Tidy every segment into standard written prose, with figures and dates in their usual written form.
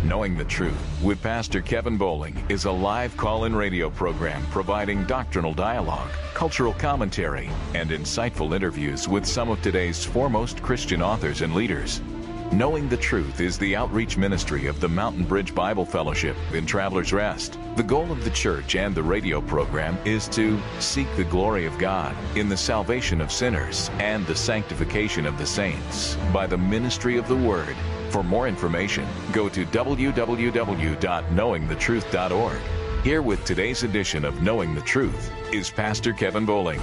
Knowing the Truth with Pastor Kevin Bowling is a live call-in radio program providing doctrinal dialogue, cultural commentary, and insightful interviews with some of today's foremost Christian authors and leaders. Knowing the Truth is the outreach ministry of the Mountain Bridge Bible Fellowship in Travelers Rest. The goal of the church and the radio program is to seek the glory of God in the salvation of sinners and the sanctification of the saints by the ministry of the Word. For more information, go to www.knowingthetruth.org. Here with today's edition of Knowing the Truth is Pastor Kevin Bowling.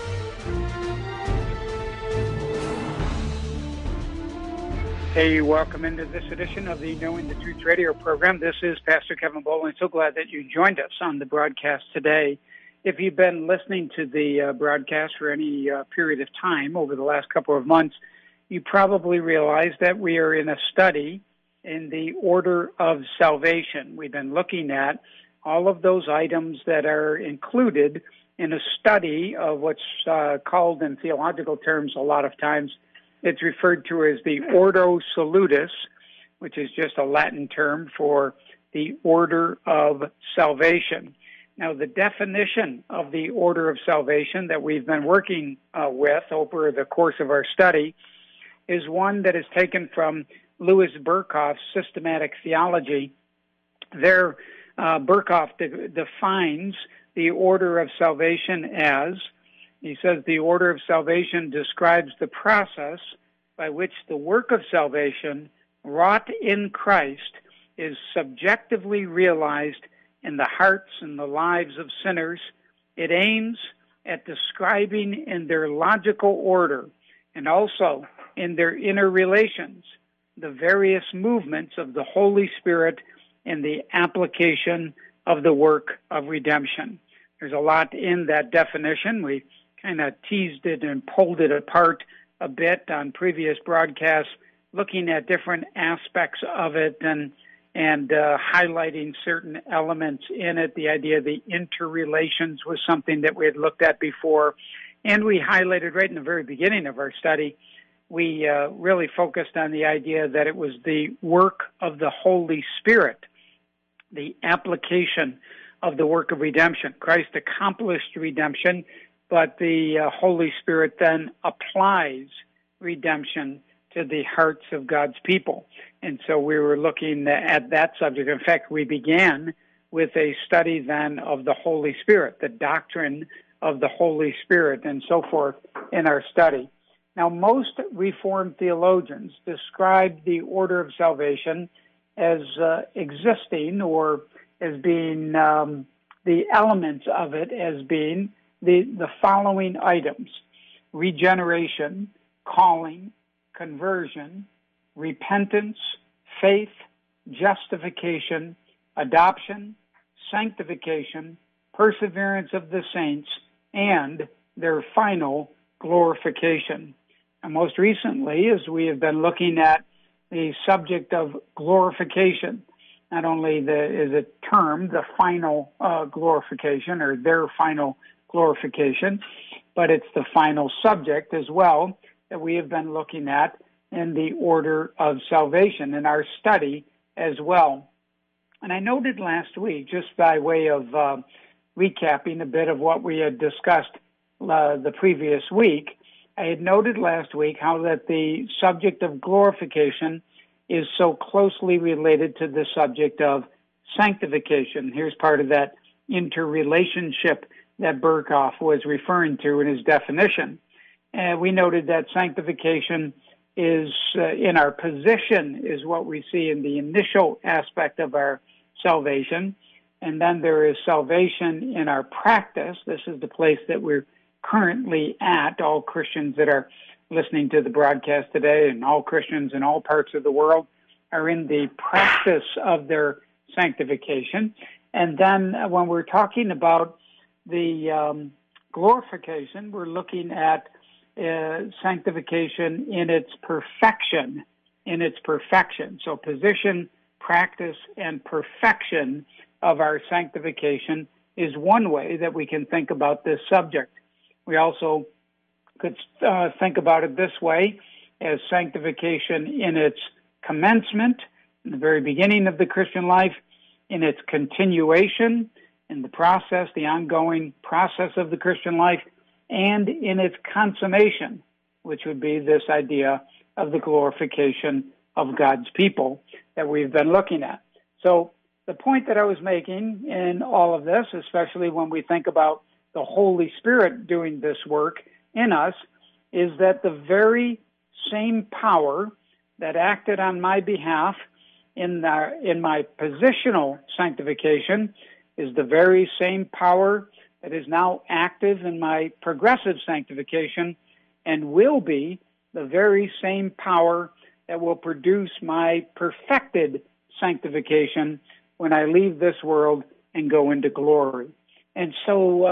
Hey, welcome into this edition of the Knowing the Truth radio program. This is Pastor Kevin Bowling. So glad that you joined us on the broadcast today. If you've been listening to the broadcast for any period of time over the last couple of months, you probably realize that we are in a study in the order of salvation. We've been looking at all of those items that are included in a study of what's called in theological terms a lot of times. It's referred to as the Ordo Salutis, which is just a Latin term for the order of salvation. Now, the definition of the order of salvation that we've been working with over the course of our study is one that is taken from Louis Berkhof's systematic theology. There, Berkhof defines the order of salvation as, he says, the order of salvation describes the process by which the work of salvation wrought in Christ is subjectively realized in the hearts and the lives of sinners. It aims at describing in their logical order and also in their inner relations the various movements of the Holy Spirit in the application of the work of redemption. There's a lot in that definition. We kind of teased it and pulled it apart a bit on previous broadcasts, looking at different aspects of it and highlighting certain elements in it. The idea of the interrelations was something that we had looked at before, and we highlighted right in the very beginning of our study. We really focused on the idea that it was the work of the Holy Spirit, the application of the work of redemption. Christ accomplished redemption, but the Holy Spirit then applies redemption to the hearts of God's people. And so we were looking at that subject. In fact, we began with a study then of the Holy Spirit, the doctrine of the Holy Spirit, and so forth in our study. Now, most Reformed theologians describe the order of salvation as existing, or as being the elements of it as being the following items: regeneration, calling, conversion, repentance, faith, justification, adoption, sanctification, perseverance of the saints, and their final glorification. And most recently, as we have been looking at the subject of glorification, not only is it termed the final glorification or their final glorification, but it's the final subject as well that we have been looking at in the order of salvation in our study as well. And I noted last week, just by way of recapping a bit of what we had discussed the previous week, I had noted last week how that the subject of glorification is so closely related to the subject of sanctification. Here's part of that interrelationship that Berkhof was referring to in his definition. And we noted that sanctification is in our position is what we see in the initial aspect of our salvation. And then there is salvation in our practice. This is the place that we're currently at. All Christians that are listening to the broadcast today and all Christians in all parts of the world are in the practice of their sanctification. And then when we're talking about the glorification, we're looking at sanctification in its perfection, So position, practice, and perfection of our sanctification is one way that we can think about this subject. We also could think about it this way, as sanctification in its commencement in the very beginning of the Christian life, in its continuation, in the process, the ongoing process of the Christian life, and in its consummation, which would be this idea of the glorification of God's people that we've been looking at. So the point that I was making in all of this, especially when we think about the Holy Spirit doing this work in us, is that the very same power that acted on my behalf in my positional sanctification is the very same power that is now active in my progressive sanctification, and will be the very same power that will produce my perfected sanctification when I leave this world and go into glory. And so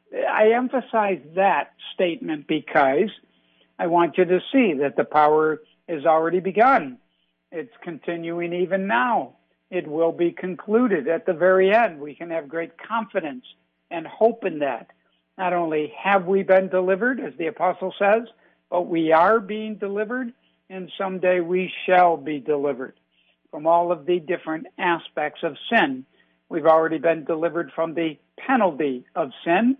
I emphasize that statement because I want you to see that the power has already begun. It's continuing even now. It will be concluded at the very end. We can have great confidence and hope in that. Not only have we been delivered, as the apostle says, but we are being delivered, and someday we shall be delivered from all of the different aspects of sin. We've already been delivered from the penalty of sin,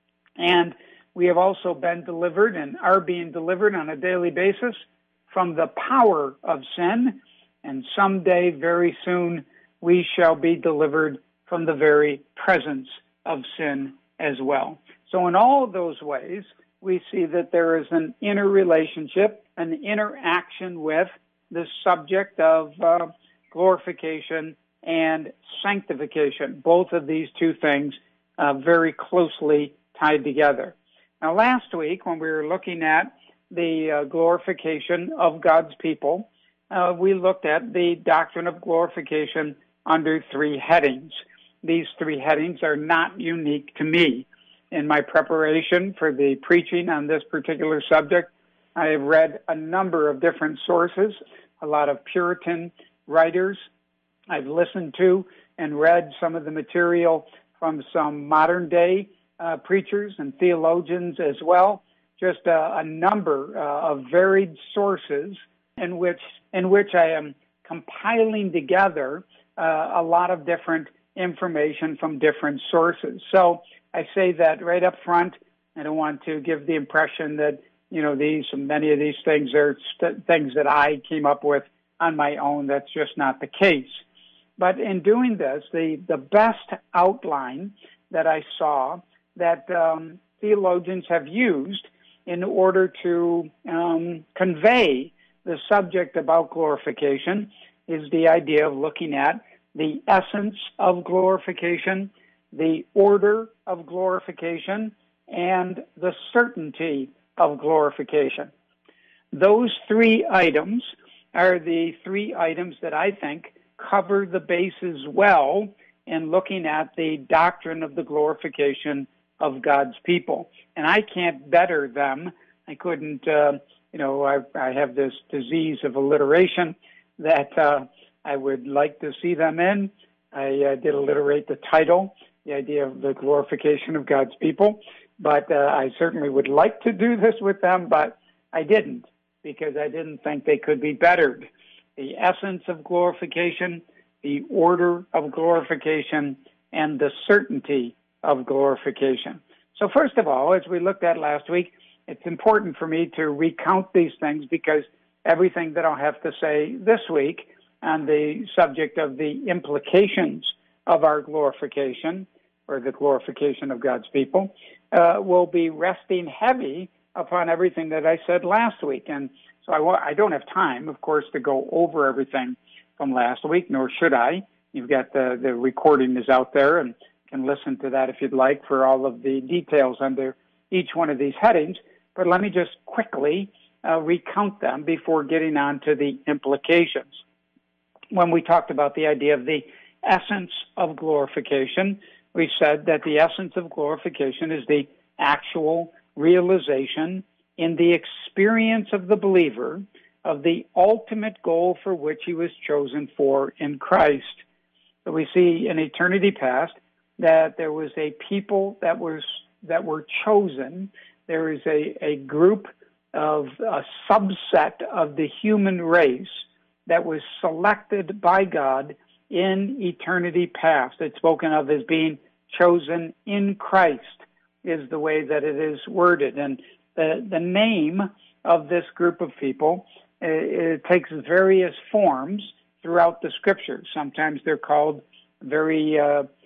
and we have also been delivered and are being delivered on a daily basis from the power of sin, and someday, very soon, we shall be delivered from the very presence of sin as well. So in all of those ways, we see that there is an interrelationship, an interaction with the subject of glorification and sanctification. Both of these two things very closely tied together. Now, last week, when we were looking at the glorification of God's people, we looked at the doctrine of glorification under three headings. These three headings are not unique to me. In my preparation for the preaching on this particular subject, I have read a number of different sources, a lot of Puritan writers. I've listened to and read some of the material from some modern-day preachers and theologians as well, just a number of varied sources in which I am compiling together a lot of different information from different sources. So I say that right up front. I don't want to give the impression that, many of these things are things that I came up with on my own. That's just not the case. But in doing this, the best outline that I saw that theologians have used in order to convey the subject about glorification is the idea of looking at the essence of glorification, the order of glorification, and the certainty of glorification. Those three items are the three items that I think cover the bases well in looking at the doctrine of the glorification of God's people. And I can't better them. I couldn't, I have this disease of alliteration that I would like to see them in. I did alliterate the title, the idea of the glorification of God's people, but I certainly would like to do this with them, but I didn't, because I didn't think they could be bettered. The essence of glorification, the order of glorification, and the certainty of glorification. So first of all, as we looked at last week, it's important for me to recount these things because everything that I'll have to say this week on the subject of the implications of our glorification, or the glorification of God's people, will be resting heavy upon everything that I said last week. And so I don't have time, of course, to go over everything from last week, nor should I. You've got the recording is out there, and you can listen to that if you'd like for all of the details under each one of these headings. But let me just quickly recount them before getting on to the implications. When we talked about the idea of the essence of glorification, we said that the essence of glorification is the actual realization in the experience of the believer of the ultimate goal for which he was chosen for in Christ. So we see in eternity past that there was a people that were chosen. There is a group of a subset of the human race that was selected by God in eternity past. It's spoken of as being chosen in Christ, is the way that it is worded. And the name of this group of people, it takes various forms throughout the Scriptures. Sometimes they're called very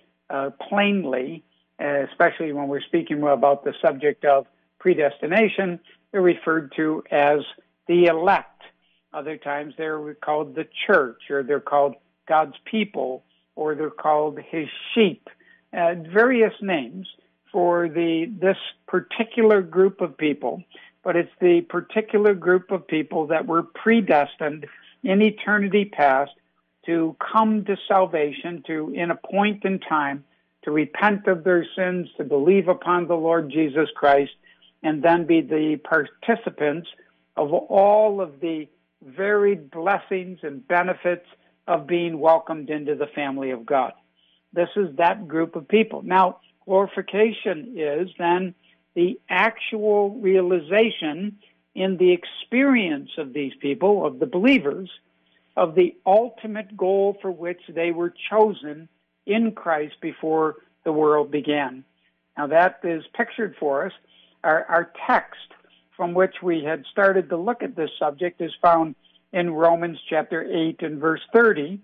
plainly, especially when we're speaking about the subject of predestination, they're referred to as the elect. Other times they're called the church, or they're called God's people, or they're called his sheep. Various names for this particular group of people, but it's the particular group of people that were predestined in eternity past to come to salvation, to, in a point in time, to repent of their sins, to believe upon the Lord Jesus Christ, and then be the participants of all of the varied blessings and benefits of being welcomed into the family of God. This is that group of people. Now, glorification is then the actual realization in the experience of these people, of the believers, of the ultimate goal for which they were chosen in Christ before the world began. Now that is pictured for us. Our text from which we had started to look at this subject is found in Romans chapter 8 and verse 30,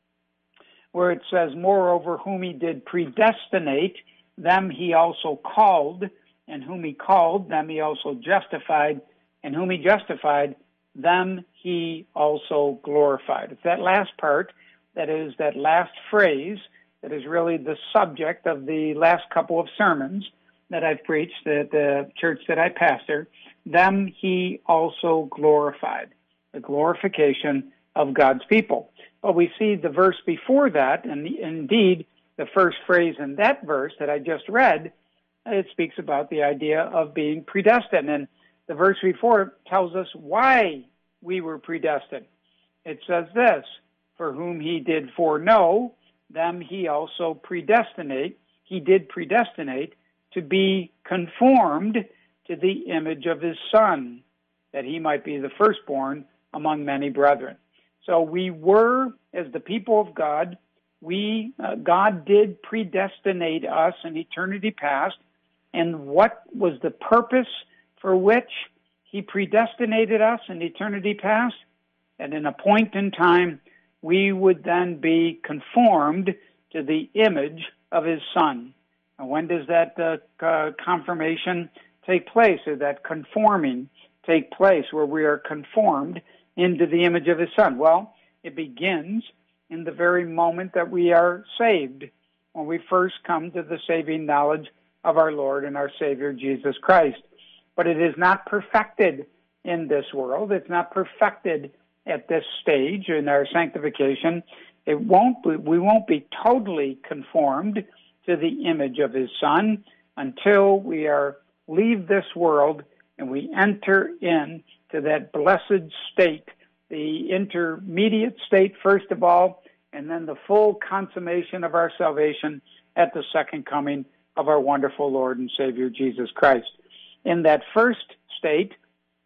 where it says, "Moreover, whom he did predestinate, them he also called, and whom he called, them he also justified, and whom he justified, them he also glorified." It's that last part, that is that last phrase, that is really the subject of the last couple of sermons that I've preached at the church that I pastor. Them he also glorified, the glorification of God's people. But we see the verse before that, and indeed the first phrase in that verse that I just read, it speaks about the idea of being predestined. And the verse before tells us why we were predestined. It says this, "For whom he did foreknow, them he also predestinate. He did predestinate to be conformed to the image of his Son, that he might be the firstborn among many brethren." So we were, as the people of God, God did predestinate us in eternity past. And what was the purpose for which he predestinated us in eternity past? And in a point in time, we would then be conformed to the image of his Son. And when does that confirmation take place, or that conforming take place, where we are conformed into the image of his Son? Well, it begins in the very moment that we are saved, when we first come to the saving knowledge of our Lord and our Savior, Jesus Christ. But it is not perfected in this world. It's not perfected at this stage in our sanctification. We won't be totally conformed to the image of his Son until we leave this world and we enter into that blessed state, the intermediate state first of all, and then the full consummation of our salvation at the second coming of our wonderful Lord and Savior Jesus Christ. In that first state,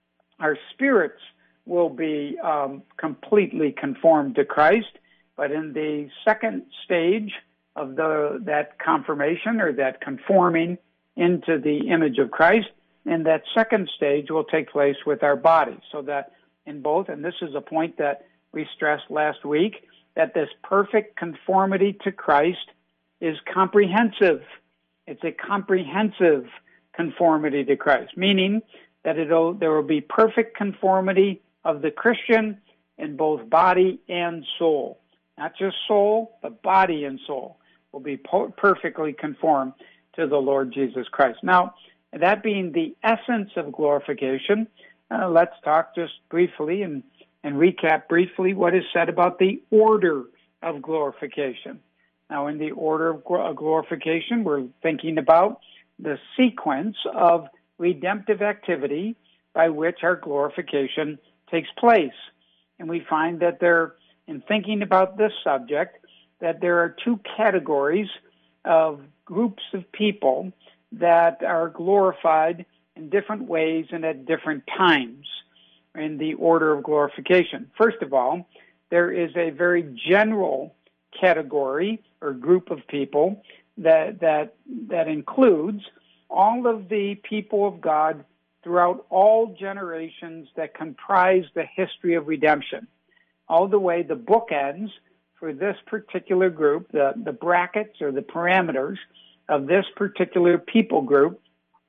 our spirits will be completely conformed to Christ, but in the second stage of that confirmation, or that conforming into the image of Christ, and that second stage will take place with our bodies. So that in both, and this is a point that we stressed last week, that this perfect conformity to Christ is comprehensive. It's a comprehensive conformity to Christ, meaning that there will be perfect conformity of the Christian in both body and soul. Not just soul, but body and soul will be perfectly conformed to the Lord Jesus Christ. Now, that being the essence of glorification, let's talk just briefly and recap briefly what is said about the order of glorification. Now, in the order of glorification, we're thinking about the sequence of redemptive activity by which our glorification takes place. And we find that in thinking about this subject, that there are two categories of groups of people that are glorified in different ways and at different times in the order of glorification. First of all, there is a very general category or group of people that includes all of the people of God throughout all generations that comprise the history of redemption. All the way, the bookends for this particular group, the brackets or the parameters of this particular people group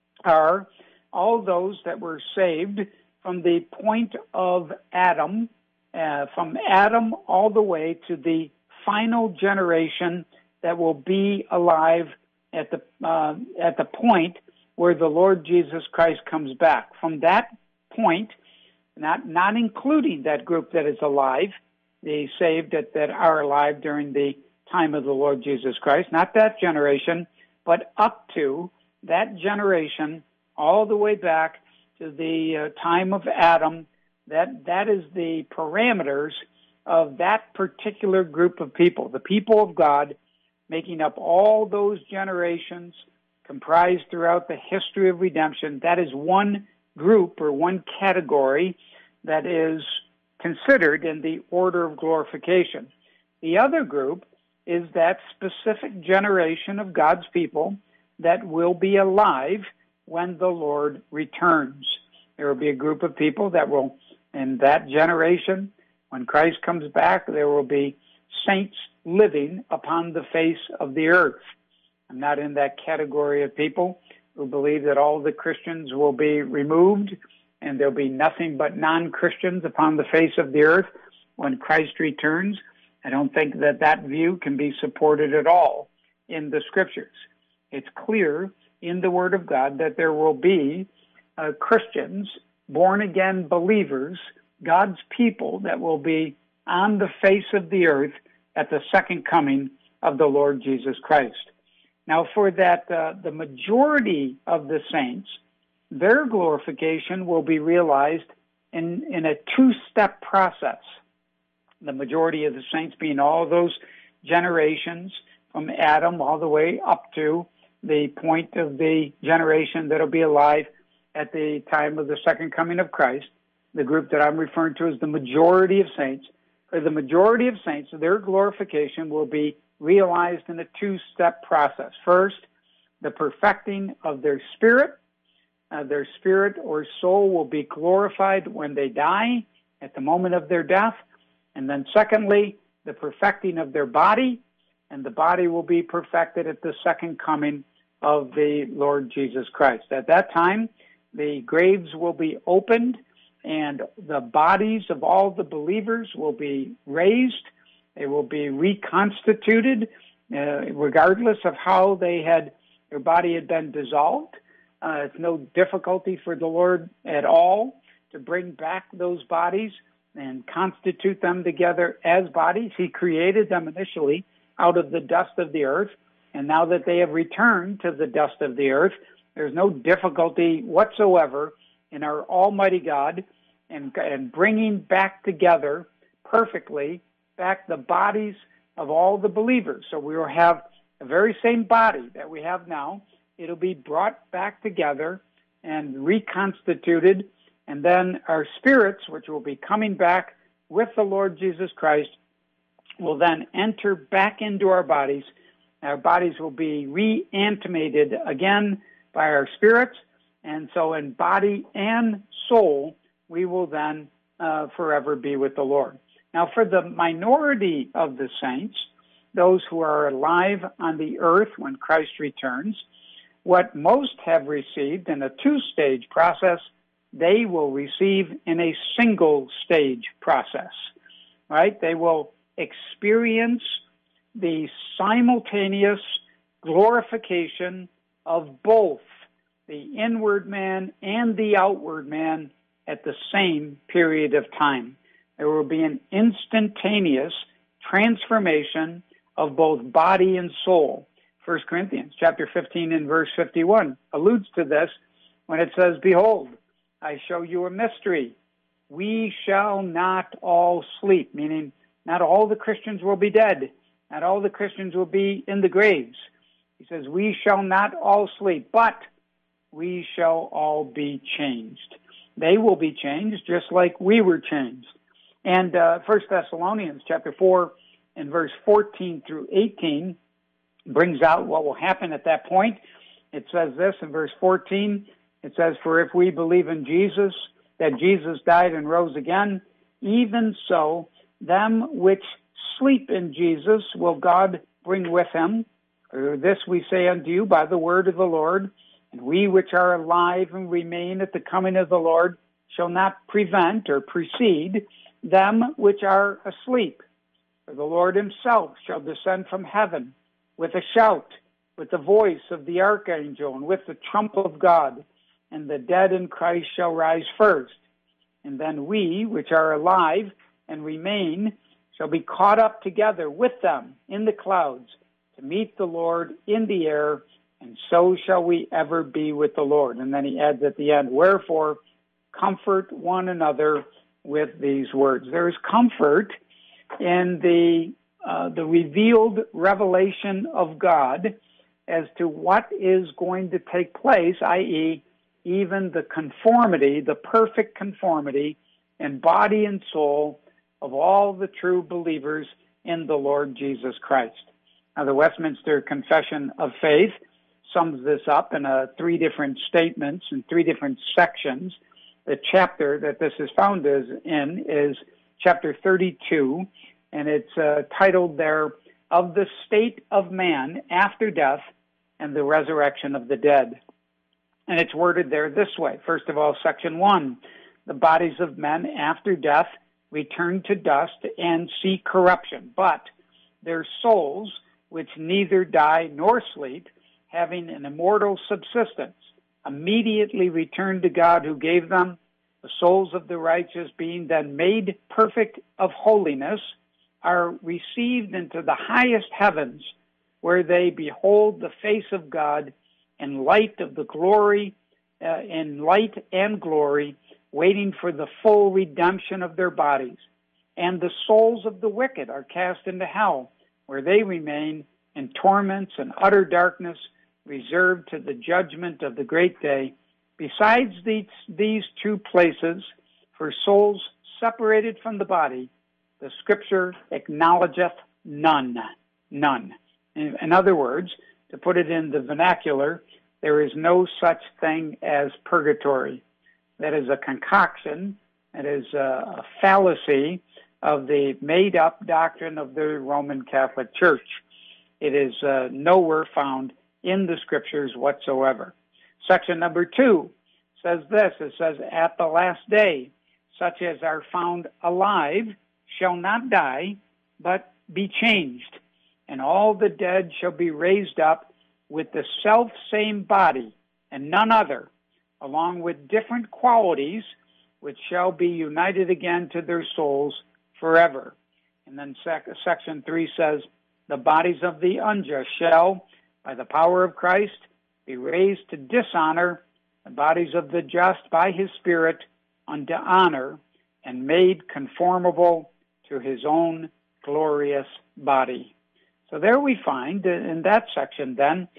are all those that were saved from the point of Adam, from Adam all the way to the final generation that will be alive at the point where the Lord Jesus Christ comes back. From that point, not including that group that is alive, the saved that are alive during the time of the Lord Jesus Christ, not that generation, but up to that generation all the way back to the time of Adam. That is the parameters of that particular group of people, the people of God, making up all those generations comprised throughout the history of redemption. That is one group or one category that is considered in the order of glorification. The other group is that specific generation of God's people that will be alive when the Lord returns. There will be a group of people that will, in that generation, when Christ comes back, there will be saints living upon the face of the earth. I'm not in that category of people who believe that all the Christians will be removed and there'll be nothing but non-Christians upon the face of the earth when Christ returns. I don't think that view can be supported at all in the Scriptures. It's clear in the Word of God that there will be Christians, born-again believers, God's people that will be on the face of the earth at the second coming of the Lord Jesus Christ. Now, for that, the majority of the saints, their glorification will be realized in a two-step process. The majority of the saints being all those generations from Adam all the way up to the point of the generation that will be alive at the time of the second coming of Christ. The group that I'm referring to is the majority of saints. For the majority of saints, their glorification will be realized in a two-step process. First, the perfecting of their spirit. Their spirit or soul will be glorified when they die, at the moment of their death. And then secondly, the perfecting of their body, and the body will be perfected at the second coming of the Lord Jesus Christ. At that time, the graves will be opened, and the bodies of all the believers will be raised. They will be reconstituted, regardless of how their body had been dissolved. It's no difficulty for the Lord at all to bring back those bodies and constitute them together as bodies. He created them initially out of the dust of the earth, and now that they have returned to the dust of the earth, there's no difficulty whatsoever in our Almighty God and bringing back together perfectly back the bodies of all the believers. So we will have the very same body that we have now. It'll be brought back together and reconstituted, and then our spirits, which will be coming back with the Lord Jesus Christ, will then enter back into our bodies. Our bodies will be reanimated again by our spirits, and so in body and soul, we will then forever be with the Lord. Now, for the minority of the saints, those who are alive on the earth when Christ returns, what most have received in a two-stage process, they will receive in a single-stage process, right? They will experience the simultaneous glorification of both the inward man and the outward man at the same period of time. There will be an instantaneous transformation of both body and soul. 1 Corinthians chapter 15 and verse 51 alludes to this when it says, "Behold, I show you a mystery. We shall not all sleep," meaning not all the Christians will be dead. Not all the Christians will be in the graves. He says, "We shall not all sleep, but we shall all be changed." They will be changed just like we were changed. And 1 Thessalonians chapter 4 and verse 14 through 18 brings out what will happen at that point. It says this in verse 14. It says, "For if we believe in Jesus, that Jesus died and rose again, even so, them which sleep in Jesus will God bring with him. This we say unto you by the word of the Lord. And we which are alive and remain at the coming of the Lord shall not prevent or precede them which are asleep. For the Lord himself shall descend from heaven with a shout, with the voice of the archangel, and with the trump of God, and the dead in Christ shall rise first. And then we, which are alive and remain, shall be caught up together with them in the clouds to meet the Lord in the air, and so shall we ever be with the Lord." And then he adds at the end, "Wherefore, comfort one another with these words." There is comfort in the revealed revelation of God as to what is going to take place, i.e., even the conformity, the perfect conformity in body and soul of all the true believers in the Lord Jesus Christ. Now, the Westminster Confession of Faith sums this up in 3 different statements and 3 different sections. The chapter that this is found in is chapter 32, and it's titled there, "Of the State of Man After Death and the Resurrection of the Dead." And it's worded there this way. First of all, section 1, "The bodies of men after death return to dust and see corruption, but their souls, which neither die nor sleep, having an immortal subsistence, immediately return to God who gave them. The souls of the righteous, being then made perfect of holiness, are received into the highest heavens, where they behold the face of God in light of the glory, in light and glory, waiting for the full redemption of their bodies. And the souls of the wicked are cast into hell, where they remain in torments and utter darkness, reserved to the judgment of the great day. Besides these 2 places, for souls separated from the body, the Scripture acknowledgeth none." None. In other words, to put it in the vernacular, there is no such thing as purgatory. That is a concoction, it is a fallacy of the made-up doctrine of the Roman Catholic Church. It is nowhere found in the Scriptures whatsoever. Section number 2 says this. It says, "At the last day, such as are found alive shall not die, but be changed. And all the dead shall be raised up with the self-same body, and none other, along with different qualities, which shall be united again to their souls forever." And then section 3 says, "The bodies of the unjust shall, by the power of Christ, be raised to dishonor, the bodies of the just by his Spirit unto honor, and made conformable to his own glorious body." So there we find in that section then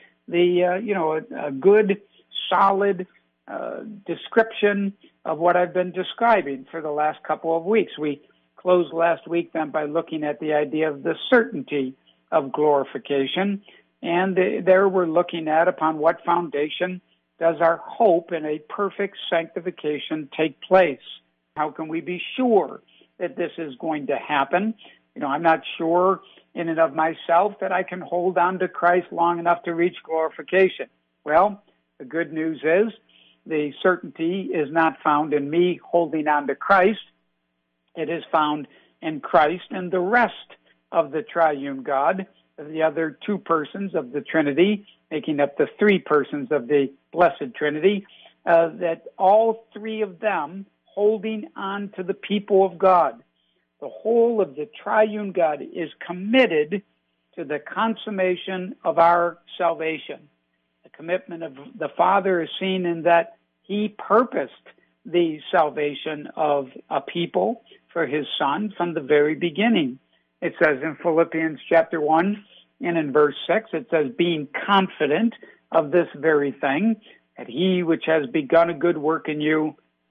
a good, solid description of what I've been describing for the last couple of weeks. We closed last week then by looking at the idea of the certainty of glorification, and there we're looking at upon what foundation does our hope in a perfect sanctification take place. How can we be sure that this is going to happen? I'm not sure in and of myself that I can hold on to Christ long enough to reach glorification. Well, the good news is the certainty is not found in me holding on to Christ. It is found in Christ and the rest of the triune God, the other 2 persons of the Trinity, making up the 3 persons of the Blessed Trinity, that all 3 of them holding on to the people of God. The whole of the triune God is committed to the consummation of our salvation. The commitment of the Father is seen in that he purposed the salvation of a people for his Son from the very beginning. It says in Philippians chapter 1 and in verse 6, it says, "Being confident of this very thing, that he which has begun a good work in you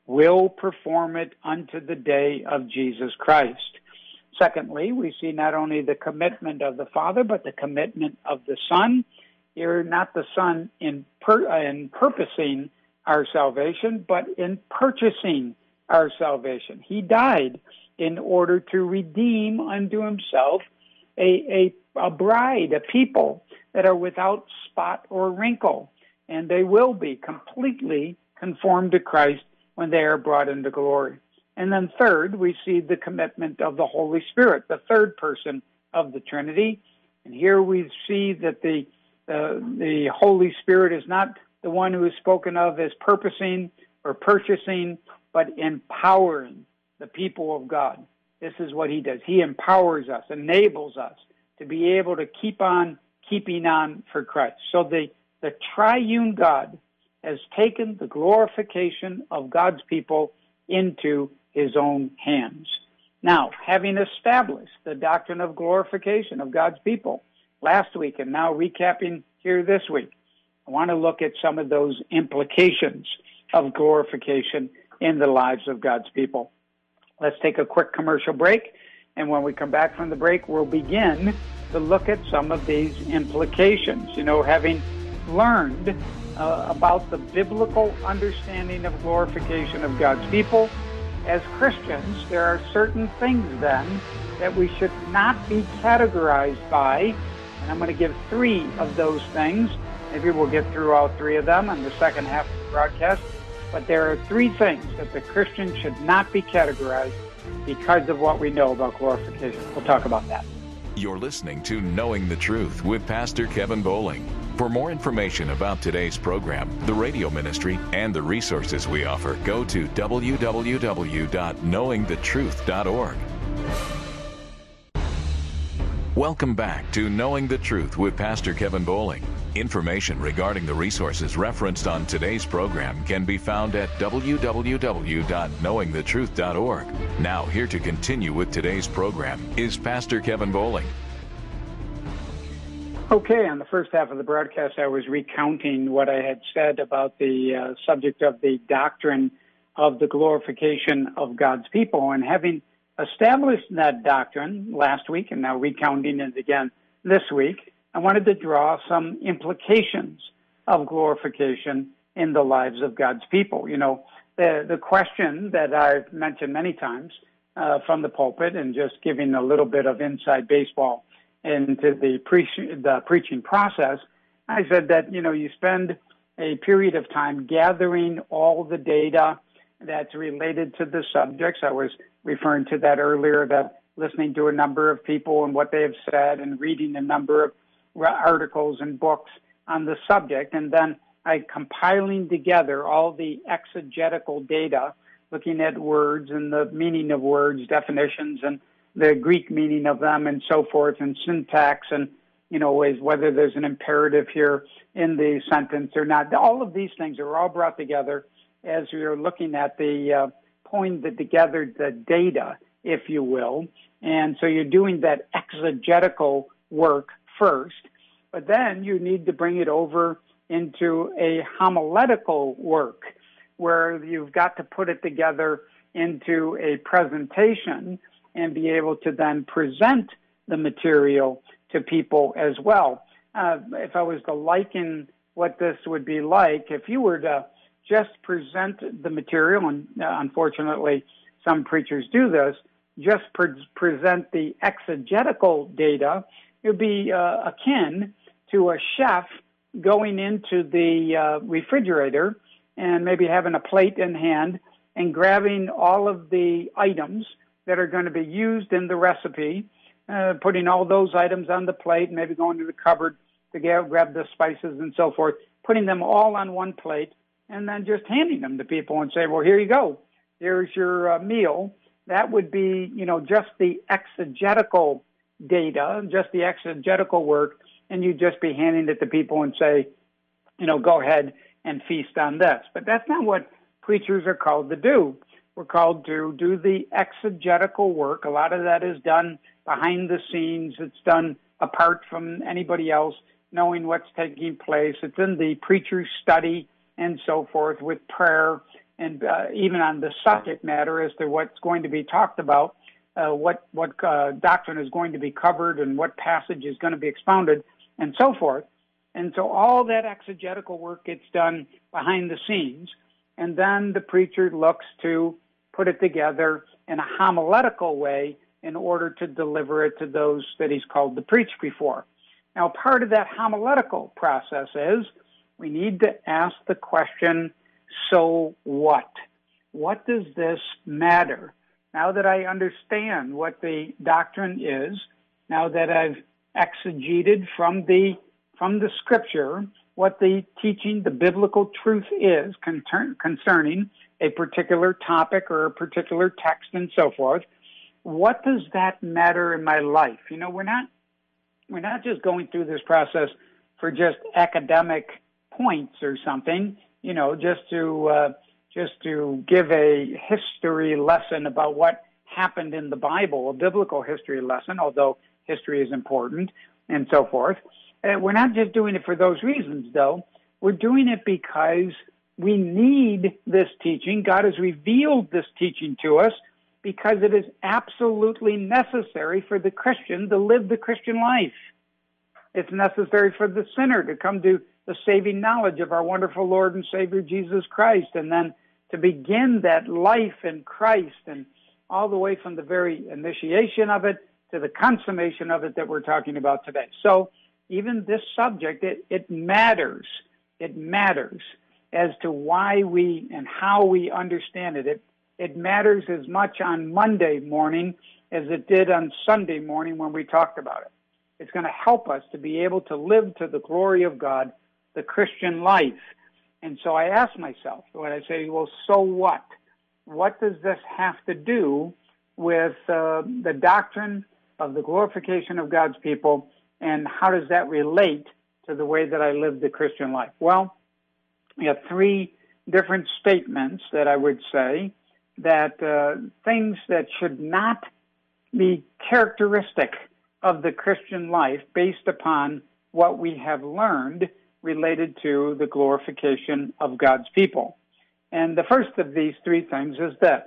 will perform it unto the day of Jesus Christ. Secondly, we see not only the commitment of the Father, but the commitment of the Son. Here, not the Son in purposing our salvation, but in purchasing our salvation. He died in order to redeem unto himself a bride, a people that are without spot or wrinkle, and they will be completely conformed to Christ when they are brought into glory. And then third, we see the commitment of the Holy Spirit, the third person of the Trinity. And here we see that the Holy Spirit is not the one who is spoken of as purposing or purchasing, but empowering the people of God. This is what he does. He empowers us, enables us to be able to keep on keeping on for Christ. So the triune God has taken the glorification of God's people into his own hands. Now, having established the doctrine of glorification of God's people last week and now recapping here this week, I want to look at some of those implications of glorification in the lives of God's people. Let's take a quick commercial break, and when we come back from the break, we'll begin to look at some of these implications. You know, having learned about the biblical understanding of glorification of God's people, as Christians, there are certain things then that we should not be categorized by, and I'm going to give 3 of those things. Maybe we'll get through all 3 of them in the second half of the broadcast, but there are 3 things that the Christian should not be categorized because of what we know about glorification. We'll talk about that. You're listening to Knowing the Truth with Pastor Kevin Bowling. For more information about today's program, the radio ministry, and the resources we offer, go to www.knowingthetruth.org. Welcome back to Knowing the Truth with Pastor Kevin Bowling. Information regarding the resources referenced on today's program can be found at www.knowingthetruth.org. Now, here to continue with today's program is Pastor Kevin Bowling. Okay, on the first half of the broadcast, I was recounting what I had said about the subject of the doctrine of the glorification of God's people. And having established that doctrine last week, and now recounting it again this week, I wanted to draw some implications of glorification in the lives of God's people. You know, the question that I've mentioned many times from the pulpit, and just giving a little bit of inside baseball into the preaching process, I said that, you know, you spend a period of time gathering all the data that's related to the subjects. I was referring to that earlier, that listening to a number of people and what they have said and reading a number of articles and books on the subject, and then compiling together all the exegetical data, looking at words and the meaning of words, definitions, and the Greek meaning of them, and so forth, and syntax, and, you know, whether there's an imperative here in the sentence or not. All of these things are all brought together as we are looking at the pulling together the data, if you will. And so you're doing that exegetical work first, but then you need to bring it over into a homiletical work where you've got to put it together into a presentation and be able to then present the material to people as well. If I was to liken what this would be like, if you were to just present the material, and unfortunately some preachers do this, just present the exegetical data, it would be akin to a chef going into the refrigerator and maybe having a plate in hand and grabbing all of the items that are going to be used in the recipe, putting all those items on the plate, maybe going to the cupboard to grab the spices and so forth, putting them all on one plate, and then just handing them to people and say, well, here you go. Here's your meal. That would be, you know, just the exegetical data, just the exegetical work, and you'd just be handing it to people and say, you know, go ahead and feast on this. But that's not what preachers are called to do. We're called to do the exegetical work. A lot of that is done behind the scenes. It's done apart from anybody else knowing what's taking place. It's in the preacher's study and so forth, with prayer and even on the subject matter as to what's going to be talked about, what doctrine is going to be covered and what passage is going to be expounded and so forth. And so all that exegetical work gets done behind the scenes, and then the preacher looks to put it together in a homiletical way in order to deliver it to those that he's called to preach before. Now, part of that homiletical process is we need to ask the question, so what? What does this matter? Now that I understand what the doctrine is, now that I've exegeted from the Scripture what the teaching, the biblical truth is concerning a particular topic or a particular text and so forth, what does that matter in my life? You know, we're not just going through this process for just academic points or something, you know, just to give a history lesson about what happened in the Bible, a biblical history lesson, although history is important and so forth. We're not just doing it for those reasons, though. We're doing it because we need this teaching. God has revealed this teaching to us because it is absolutely necessary for the Christian to live the Christian life. It's necessary for the sinner to come to the saving knowledge of our wonderful Lord and Savior Jesus Christ, and then to begin that life in Christ, and all the way from the very initiation of it to the consummation of it that we're talking about today. So even this subject, it matters. It matters as to why we and how we understand it. It matters as much on Monday morning as it did on Sunday morning when we talked about it. It's going to help us to be able to live to the glory of God, the Christian life. And so I ask myself, when I say, well, so what? What does this have to do with the doctrine of the glorification of God's people, and how does that relate to the way that I live the Christian life? Well, we have three different statements that I would say that things that should not be characteristic of the Christian life based upon what we have learned related to the glorification of God's people. And the first of these three things is this.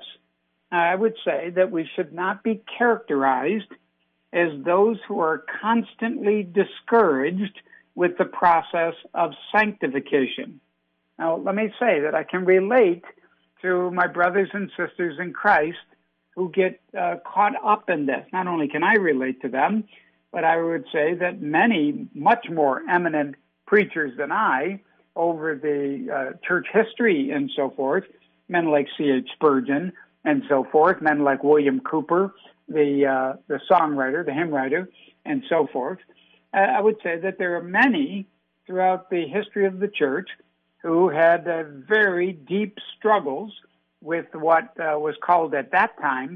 I would say that we should not be characterized as those who are constantly discouraged with the process of sanctification. Now, let me say that I can relate to my brothers and sisters in Christ who get caught up in this. Not only can I relate to them, but I would say that many much more eminent preachers than I over the church history and so forth, men like C.H. Spurgeon and so forth, men like William Cooper, the songwriter, the hymn writer, and so forth. I would say that there are many throughout the history of the church who had very deep struggles with what was called at that time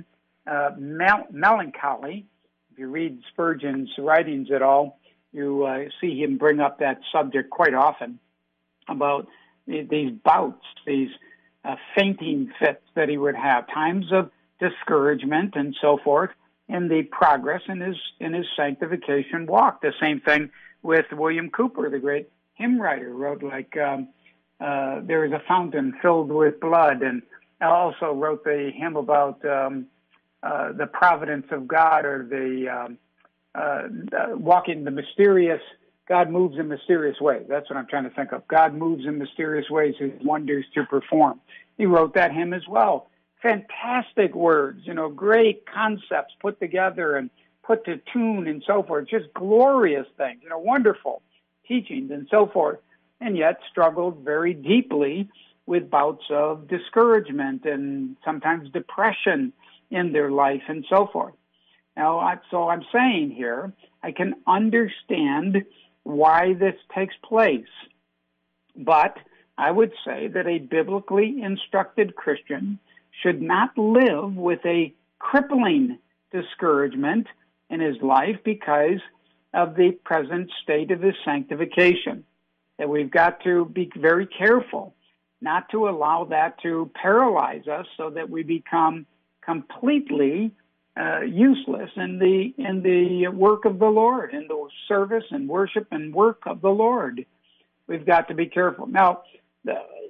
melancholy. If you read Spurgeon's writings at all, you see him bring up that subject quite often about these bouts, these fainting fits that he would have, times of discouragement and so forth in the progress in his sanctification walk. The same thing with William Cooper, the great hymn writer, wrote like there is a fountain filled with blood, and also wrote the hymn about the providence of God, or the walking the mysterious, God moves in mysterious ways. That's what I'm trying to think of. God moves in mysterious ways, his wonders to perform. He wrote that hymn as well. Fantastic words, great concepts put together and put to tune and so forth. Just glorious things, wonderful teachings and so forth. And yet struggled very deeply with bouts of discouragement and sometimes depression in their life and so forth. Now, so I'm saying here, I can understand why this takes place. But I would say that a biblically instructed Christian should not live with a crippling discouragement in his life because of the present state of his sanctification. That we've got to be very careful not to allow that to paralyze us so that we become completely useless in the work of the Lord, in the service and worship and work of the Lord. We've got to be careful. Now,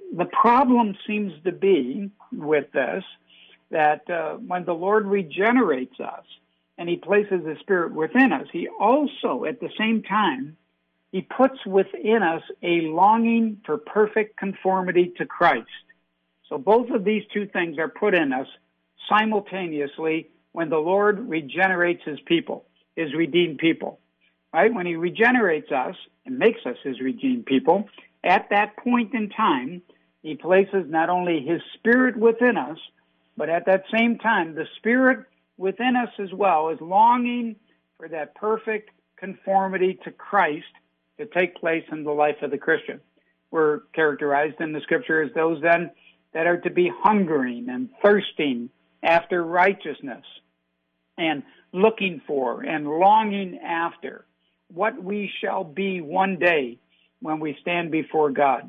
the problem seems to be with this, that when the Lord regenerates us and he places the Spirit within us, he also, at the same time, he puts within us a longing for perfect conformity to Christ. So both of these two things are put in us simultaneously when the Lord regenerates his people, his redeemed people. Right? When he regenerates us and makes us his redeemed people, at that point in time, he places not only his Spirit within us, but at that same time, the Spirit within us as well is longing for that perfect conformity to Christ to take place in the life of the Christian. We're characterized in the Scripture as those then that are to be hungering and thirsting after righteousness and looking for and longing after what we shall be one day when we stand before God.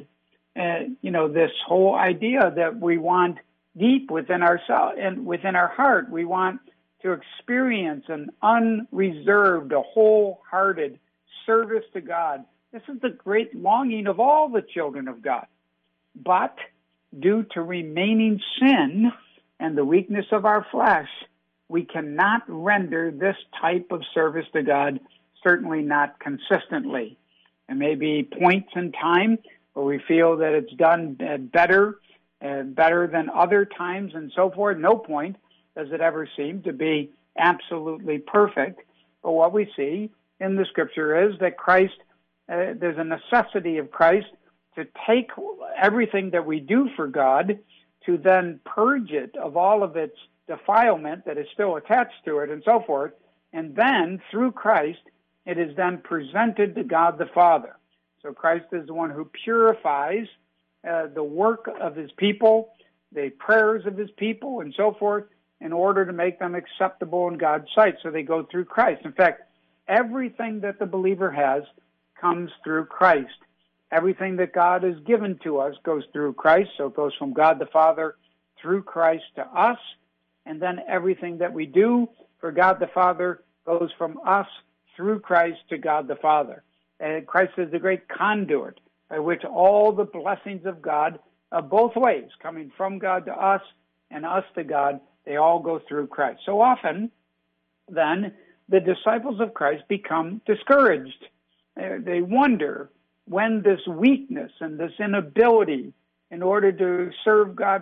This whole idea that we want deep within ourselves and within our heart, we want to experience an unreserved, a wholehearted service to God. This is the great longing of all the children of God. But due to remaining sin and the weakness of our flesh, we cannot render this type of service to God, certainly not consistently. There may be points in time where we feel that it's done better than other times and so forth. No point does it ever seem to be absolutely perfect. But what we see in the Scripture is that Christ, there's a necessity of Christ to take everything that we do for God, to then purge it of all of its defilement that is still attached to it and so forth. And then through Christ, it is then presented to God the Father. So Christ is the one who purifies the work of his people, the prayers of his people, and so forth, in order to make them acceptable in God's sight. So they go through Christ. In fact, everything that the believer has comes through Christ. Everything that God has given to us goes through Christ. So it goes from God the Father through Christ to us. And then everything that we do for God the Father goes from us through Christ to God the Father. And Christ is the great conduit by which all the blessings of God, both ways, coming from God to us and us to God, they all go through Christ. So often, then, the disciples of Christ become discouraged. They wonder when this weakness and this inability in order to serve God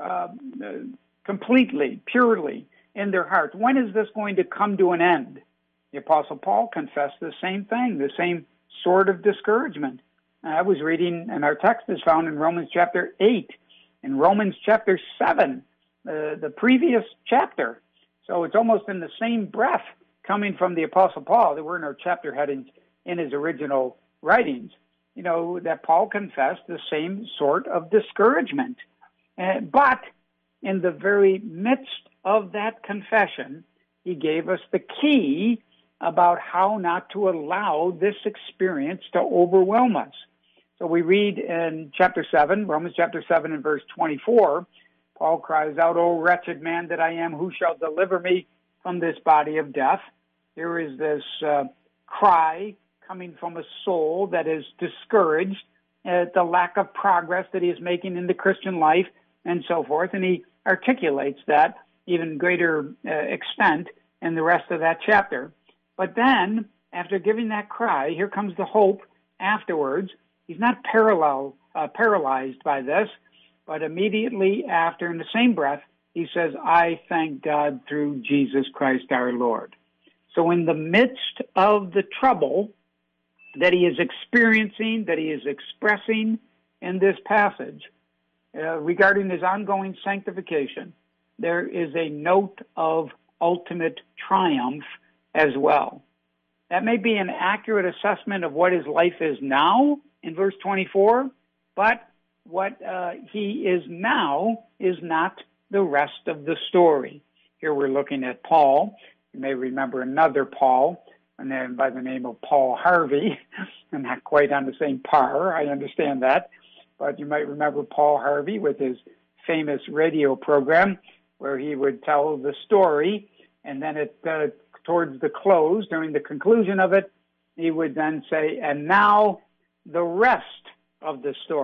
completely, purely in their heart, when is this going to come to an end? The Apostle Paul confessed the same thing, the same sort of discouragement. I was reading, and our text is found in Romans chapter 8, in Romans chapter 7, the previous chapter. So it's almost in the same breath coming from the Apostle Paul. There were no chapter headings in his original writings, that Paul confessed the same sort of discouragement. But in the very midst of that confession, he gave us the key about how not to allow this experience to overwhelm us. So we read in chapter 7, Romans chapter 7 and verse 24, Paul cries out, "O wretched man that I am, who shall deliver me from this body of death?" Here is this cry coming from a soul that is discouraged at the lack of progress that he is making in the Christian life and so forth. And he articulates that even greater extent in the rest of that chapter. But then, after giving that cry, here comes the hope afterwards. He's not paralyzed by this, but immediately after, in the same breath, he says, "I thank God through Jesus Christ our Lord." So in the midst of the trouble that he is experiencing, that he is expressing in this passage, regarding his ongoing sanctification, there is a note of ultimate triumph as well. That may be an accurate assessment of what his life is now in verse 24, but what he is now is not the rest of the story. Here we're looking at Paul. You may remember another Paul, and then by the name of Paul Harvey. I'm not quite on the same par, I understand that, but you might remember Paul Harvey with his famous radio program where he would tell the story, and then towards the close, during the conclusion of it, he would then say, "And now the rest of the story."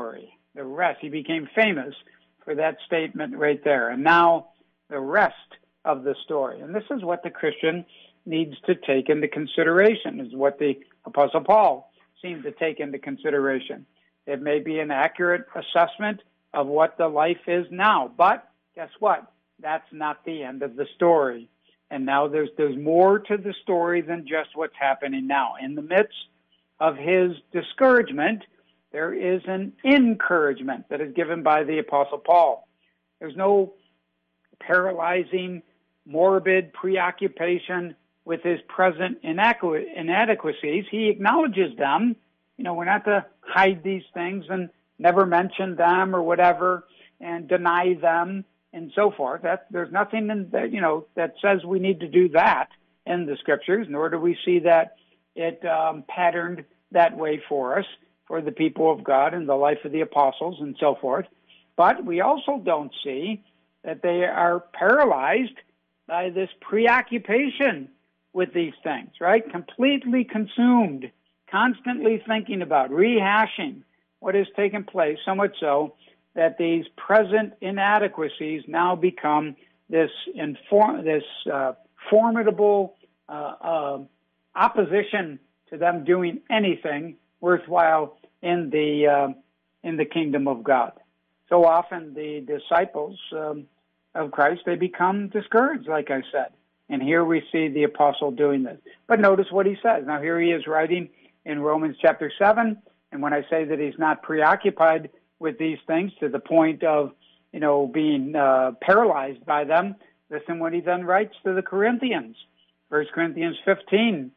the rest. He became famous for that statement right there. And now the rest of the story. And this is what the Christian needs to take into consideration, is what the Apostle Paul seemed to take into consideration. It may be an accurate assessment of what the life is now, but guess what? That's not the end of the story. And now there's more to the story than just what's happening now. In the midst of his discouragement, there is an encouragement that is given by the Apostle Paul. There's no paralyzing, morbid preoccupation with his present inadequacies. He acknowledges them. We're not to hide these things and never mention them or whatever and deny them and so forth. There's nothing in that, that says we need to do that in the Scriptures, nor do we see that it patterned that way for us, for the people of God and the life of the apostles and so forth. But we also don't see that they are paralyzed by this preoccupation with these things, right? Completely consumed, constantly thinking about, rehashing what has taken place, so much so that these present inadequacies now become this formidable opposition to them doing anything worthwhile in the kingdom of God. So often the disciples of Christ, they become discouraged, like I said. And here we see the apostle doing this. But notice what he says. Now here he is writing in Romans chapter 7, and when I say that he's not preoccupied with these things to the point of, being paralyzed by them, listen what he then writes to the Corinthians. 1 Corinthians 15,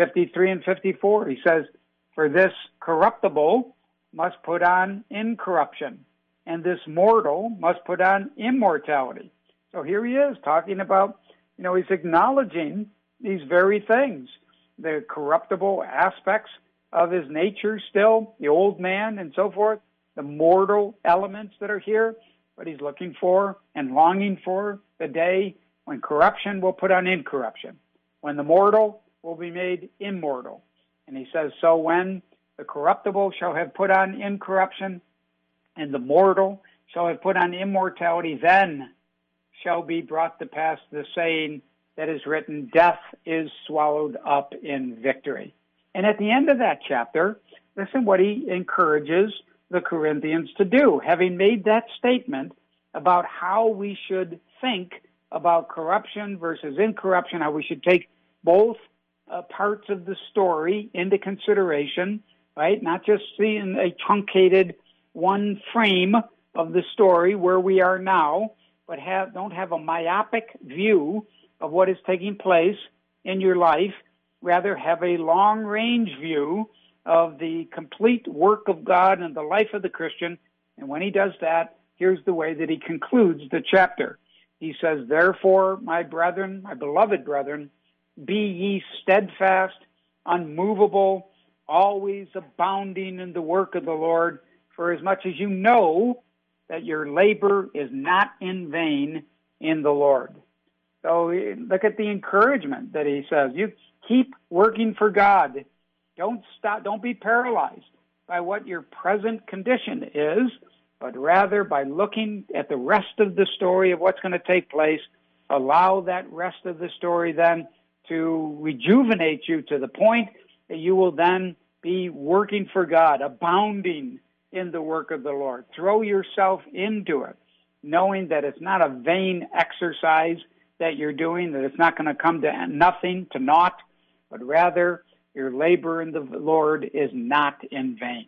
53 and 54, he says, "For this corruptible must put on incorruption, and this mortal must put on immortality." So here he is talking about, he's acknowledging these very things, the corruptible aspects of his nature still, the old man and so forth, the mortal elements that are here, but he's looking for and longing for the day when corruption will put on incorruption, when the mortal will be made immortal. And he says, so when the corruptible shall have put on incorruption, and the mortal shall have put on immortality, then shall be brought to pass the saying that is written, death is swallowed up in victory. And at the end of that chapter, listen what he encourages the Corinthians to do, having made that statement about how we should think about corruption versus incorruption, how we should take both parts of the story into consideration, right? Not just seeing a truncated one frame of the story where we are now, but don't have a myopic view of what is taking place in your life. Rather, have a long-range view of the complete work of God and the life of the Christian. And when he does that, here's the way that he concludes the chapter. He says, therefore, my brethren, my beloved brethren, be ye steadfast, unmovable, always abounding in the work of the Lord, for as much as you know that your labor is not in vain in the Lord. So look at the encouragement that he says. You keep working for God. Don't stop. Don't be paralyzed by what your present condition is, but rather by looking at the rest of the story of what's going to take place, allow that rest of the story then to rejuvenate you to the point that you will then be working for God, abounding in the work of the Lord. Throw yourself into it, knowing that it's not a vain exercise that you're doing, that it's not going to come to nothing, to naught, but rather your labor in the Lord is not in vain.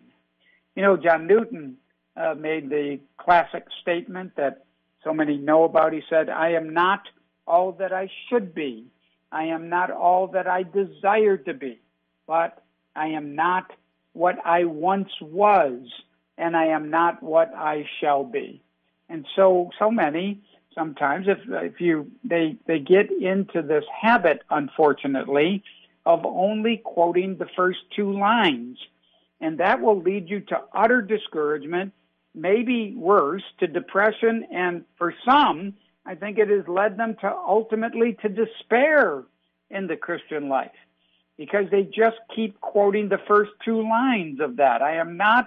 John Newton made the classic statement that so many know about. He said, I am not all that I should be. I am not all that I desire to be, but I am not what I once was, and I am not what I shall be. And so many, sometimes, they get into this habit, unfortunately, of only quoting the first two lines. And that will lead you to utter discouragement, maybe worse, to depression, and for some, I think it has led them to ultimately to despair in the Christian life, because they just keep quoting the first two lines of that. I am not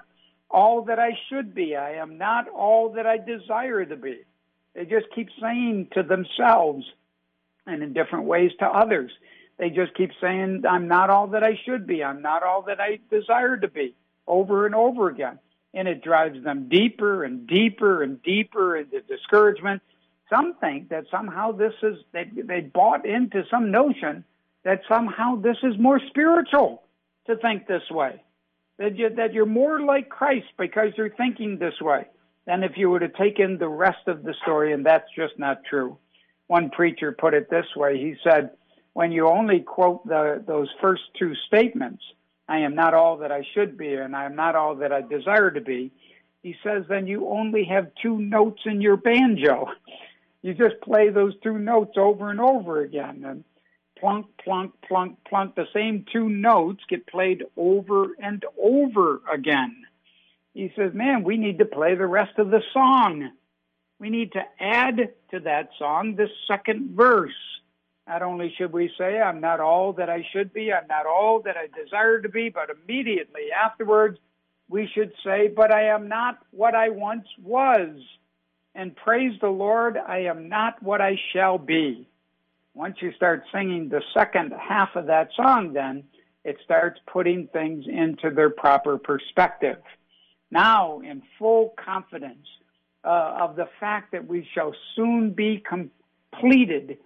all that I should be. I am not all that I desire to be. They just keep saying to themselves and in different ways to others. They just keep saying, I'm not all that I should be. I'm not all that I desire to be, over and over again. And it drives them deeper and deeper and deeper into discouragement. Some think that somehow they bought into some notion that somehow this is more spiritual to think this way. That you're more like Christ because you're thinking this way than if you were to take in the rest of the story, and that's just not true. One preacher put it this way. He said, when you only quote those first two statements, I am not all that I should be and I am not all that I desire to be, he says, then you only have two notes in your banjo. You just play those two notes over and over again, and plunk, plunk, plunk, plunk. The same two notes get played over and over again. He says, man, we need to play the rest of the song. We need to add to that song the second verse. Not only should we say, I'm not all that I should be, I'm not all that I desire to be, but immediately afterwards, we should say, but I am not what I once was. And praise the Lord, I am not what I shall be. Once you start singing the second half of that song, then it starts putting things into their proper perspective. Now, in full confidence of the fact that we shall soon be complete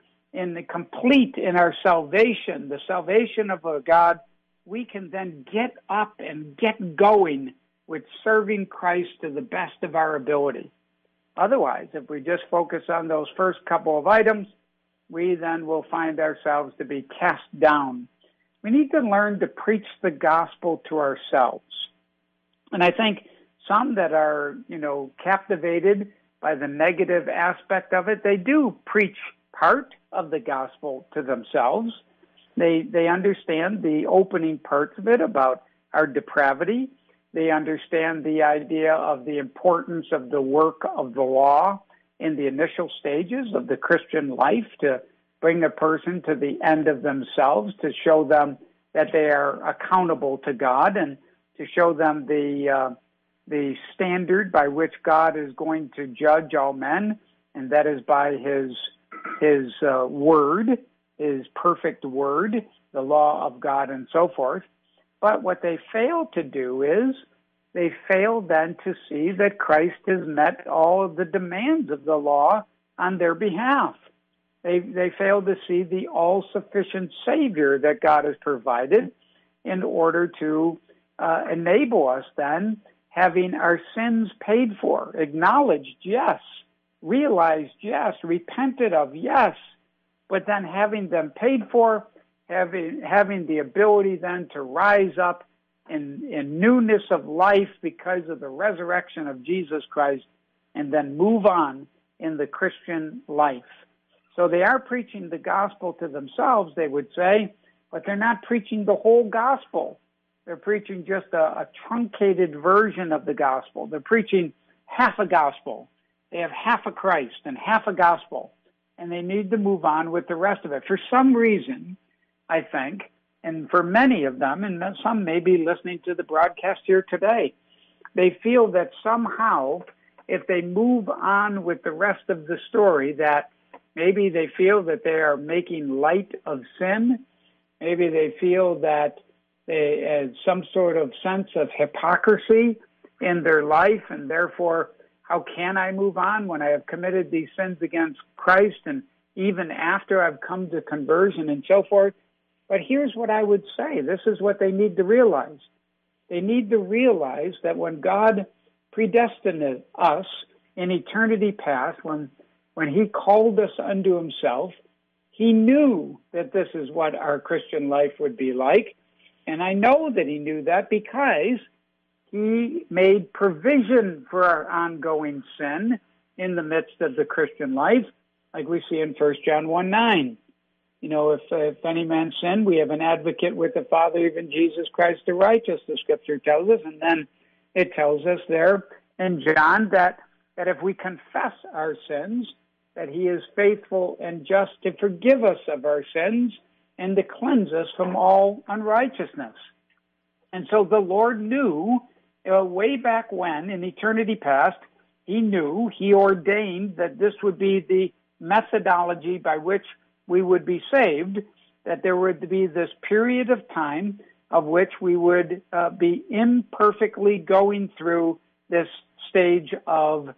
in our salvation, the salvation of our God, we can then get up and get going with serving Christ to the best of our ability. Otherwise, if we just focus on those first couple of items, we then will find ourselves to be cast down. We need to learn to preach the gospel to ourselves. And I think some that are, captivated by the negative aspect of it, they do preach part of the gospel to themselves. They understand the opening parts of it about our depravity. They understand the idea of the importance of the work of the law in the initial stages of the Christian life to bring a person to the end of themselves, to show them that they are accountable to God and to show them the standard by which God is going to judge all men, and that is by his word, his perfect word, the law of God and so forth. But what they fail to do is they fail then to see that Christ has met all of the demands of the law on their behalf. They fail to see the all-sufficient Savior that God has provided in order to enable us then having our sins paid for, acknowledged, yes, realized, yes, repented of, yes, but then having them paid for, having the ability then to rise up in newness of life because of the resurrection of Jesus Christ and then move on in the Christian life. So they are preaching the gospel to themselves, they would say, but they're not preaching the whole gospel. They're preaching just a truncated version of the gospel. They're preaching half a gospel. They have half a Christ and half a gospel, and they need to move on with the rest of it. For some reason, I think, and for many of them, and some may be listening to the broadcast here today, they feel that somehow, if they move on with the rest of the story, that maybe they feel that they are making light of sin. Maybe they feel that they have some sort of sense of hypocrisy in their life, and therefore, how can I move on when I have committed these sins against Christ and even after I've come to conversion and so forth? But here's what I would say. This is what they need to realize. They need to realize that when God predestined us in eternity past, when he called us unto himself, he knew that this is what our Christian life would be like. And I know that he knew that because he made provision for our ongoing sin in the midst of the Christian life, like we see in 1 John 1:9. If any man sin, we have an advocate with the Father, even Jesus Christ the righteous, the Scripture tells us. And then it tells us there in John that if we confess our sins, that he is faithful and just to forgive us of our sins and to cleanse us from all unrighteousness. And so the Lord knew way back when, in eternity past, he knew, he ordained that this would be the methodology by which we would be saved, that there would be this period of time of which we would be imperfectly going through this stage of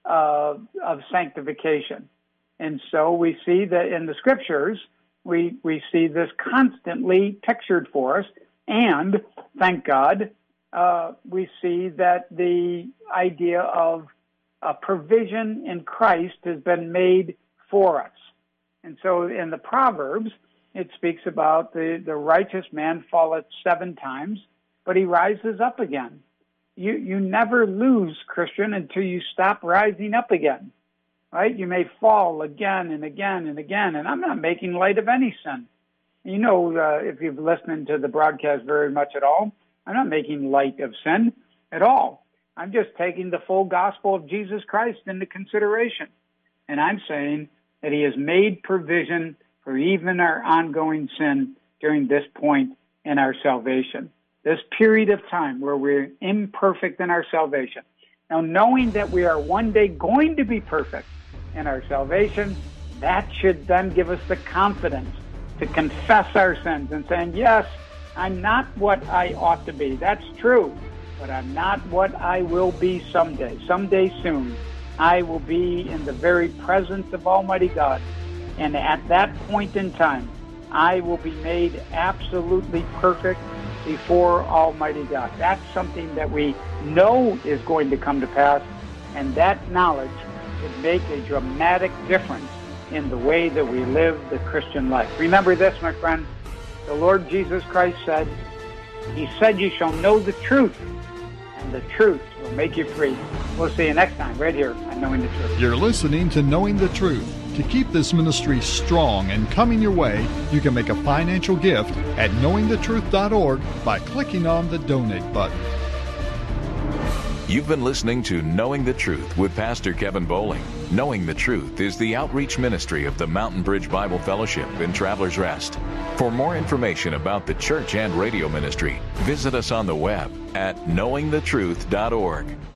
sanctification. And so we see that in the scriptures, we see this constantly pictured for us. And thank God, we see that the idea of a provision in Christ has been made for us. And so in the Proverbs, it speaks about the righteous man falleth 7 times, but he rises up again. You never lose, Christian, until you stop rising up again, right? You may fall again and again and again, and I'm not making light of any sin. You know, if you've listened to the broadcast very much at all, I'm not making light of sin at all. I'm just taking the full gospel of Jesus Christ into consideration. And I'm saying that he has made provision for even our ongoing sin during this point in our salvation, this period of time where we're imperfect in our salvation. Now, knowing that we are one day going to be perfect in our salvation, that should then give us the confidence to confess our sins and saying, yes, I'm not what I ought to be. That's true, but I'm not what I will be someday. Someday soon, I will be in the very presence of Almighty God. And at that point in time, I will be made absolutely perfect before Almighty God. That's something that we know is going to come to pass, and that knowledge would make a dramatic difference in the way that we live the Christian life. Remember this, my friend. The Lord Jesus Christ said, he said, you shall know the truth, and the truth will make you free. We'll see you next time right here on Knowing the Truth. You're listening to Knowing the Truth. To keep this ministry strong and coming your way, you can make a financial gift at knowingthetruth.org by clicking on the donate button. You've been listening to Knowing the Truth with Pastor Kevin Bowling. Knowing the Truth is the outreach ministry of the Mountain Bridge Bible Fellowship in Travelers Rest. For more information about the church and radio ministry, visit us on the web at knowingthetruth.org.